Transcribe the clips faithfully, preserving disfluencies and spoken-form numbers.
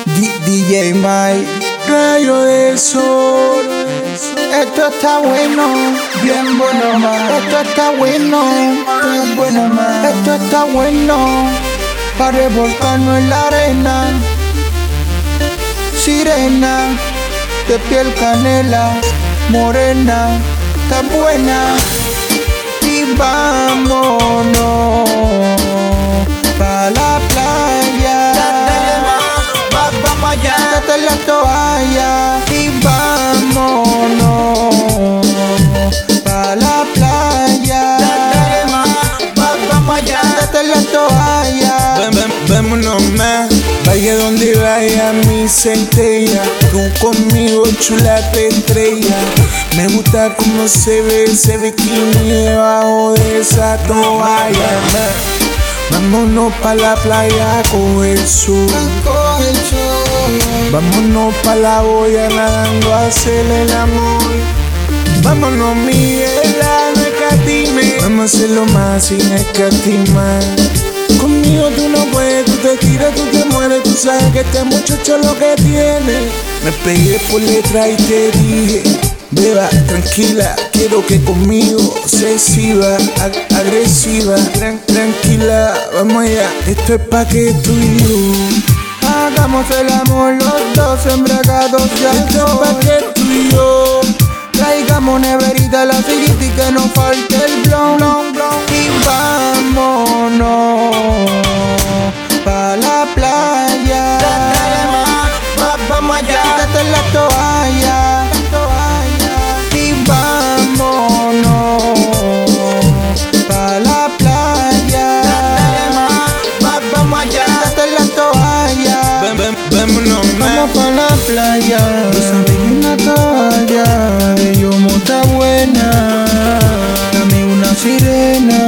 D J Mike, rayo de sol. Esto está bueno, bien bueno más. Esto está bueno, bien bueno más. Esto está bueno, para revolcarnos en la arena. Sirena, de piel canela, morena, está buena. Y vámonos pa' la playa. Vamos allá, quítate la toalla. Y vámonos pa' la playa. Vamos allá, quítate la toalla. Ven, ven, vámonos más. Vaya donde vaya mi centella, tú conmigo chula te estrella. Me gusta como se ve ese bikini debajo de esa toalla. Vámonos pa' la playa a coger sol. Vámonos pa' la boya nadando a hacer el amor. Vámonos Miguela, no escatime. Vamos a hacerlo más sin escatimar. Conmigo tú no puedes, tú te tiras, tú te mueres. Tú sabes que este muchacho lo que tiene. Me pegué por letra y te dije, beba, tranquila, quiero que conmigo se exhiba, ag agresiva, tran tranquila, vamos allá, esto es pa' que tú y yo hagamos el amor los dos embriagados ya. Esto es pa' que tú y yo traigamos neverita, la sillita y que no falte el blon, blon, blon. Y vámonos pa' la playa. Vamos allá, quítate la toalla. Y vámonos pa' la playa. Vamos allá, quítate la toalla. Ven, ven, vámonos más. Vamos pa' la playa. Una toalla de yomo está buena. Dame una sirena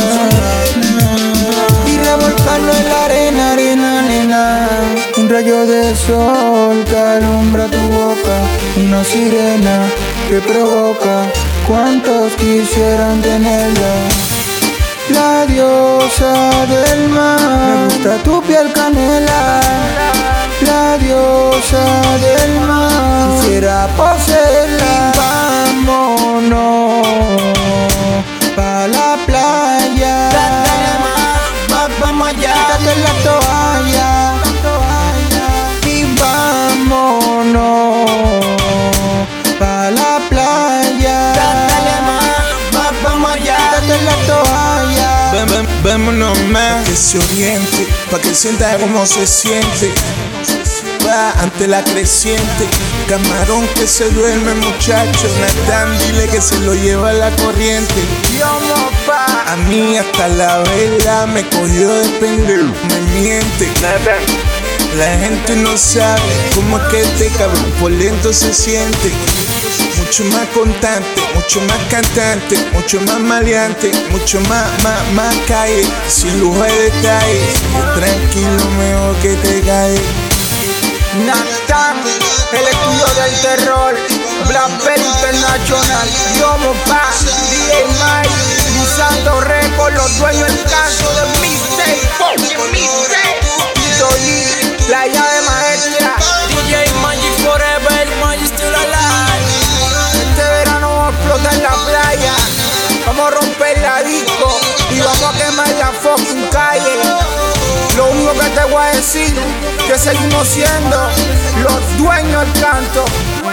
y revolcarlo en la arena, arena, arena. Un rayo de sol que alumbra tu boca. Una sirena que provoca. ¿Cuántos quisieran tenerla? La diosa del mar. Me gusta tu piel canela. La diosa del mar. Quisiera poseerla. Y vámonos pa' la playa. Vamos allá, quítate la toalla. Y vámonos pa' la playa. Vamos allá, quítate la toalla. Ven, ven, vámonos más. Pa' que se oriente, pa' que sienta cómo se siente. Va ante la creciente. Camarón que se duerme, muchacho. Natán, dile que se lo lleva la corriente. A mí hasta la vela me cogió de pendejo. Me miente. La gente no sabe cómo es que este cabrón por lento se siente. Mucho más constante, mucho más cantante, mucho más maleante, mucho más, más, más calle, sin lujo de detalle. Yo tranquilo, mejor que te cae. Natán, el estudio del terror, Blackberry International, Yomo Pa, D J Mike, Lisando Records, los dueños del canto de Mistake, fucking Mistake, Dolly, la llave maestra, D J Magic Forever, Magic Still Alive. Este verano vamos a explotar la playa, vamos a romper la disco y vamos a quemar la fucking calle. Lo único que te voy a decir, que seguimos siendo los dueños del canto.